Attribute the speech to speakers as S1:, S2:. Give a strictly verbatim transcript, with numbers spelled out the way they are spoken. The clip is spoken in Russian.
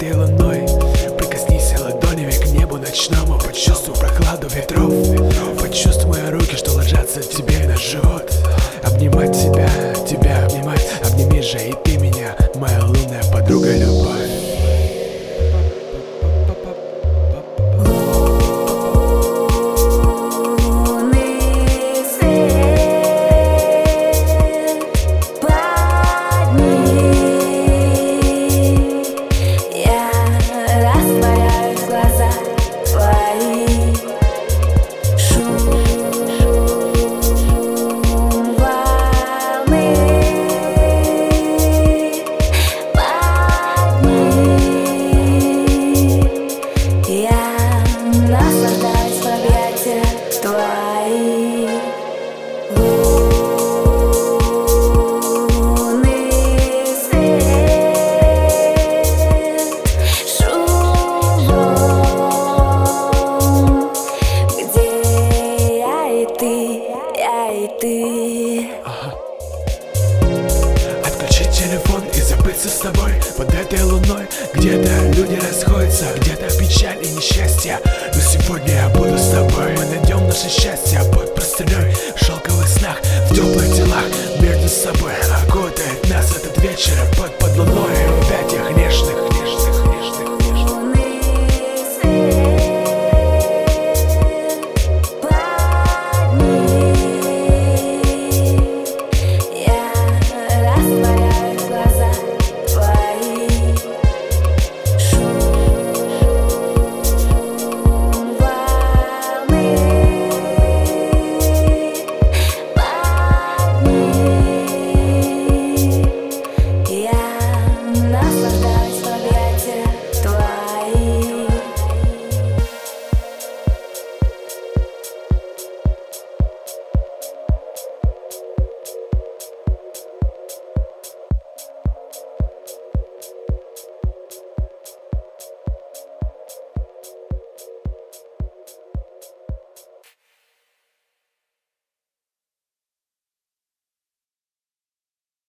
S1: этой луной. Прикоснись ладонями к небу ночному, почувствуй прохладу ветров. Почувствуй мои руки, что ложатся тебе на живот. Обнимать тебя, тебя обнимать. Обними же и ты меня, моя лунная подруга, любовь.
S2: Наслаждаюсь в объятиях твоих. Лунный свет, шум волн, где я и ты, я и ты.
S1: Отключить телефон и забыться с тобой под этой луной. Где-то люди расходятся, где-то печаль и несчастье, но сегодня я буду с тобой. Мы найдем наше счастье под простыней, в шелковых снах, в теплых делах. Между собой окутает нас этот вечер под, под луной в объятиях нежных.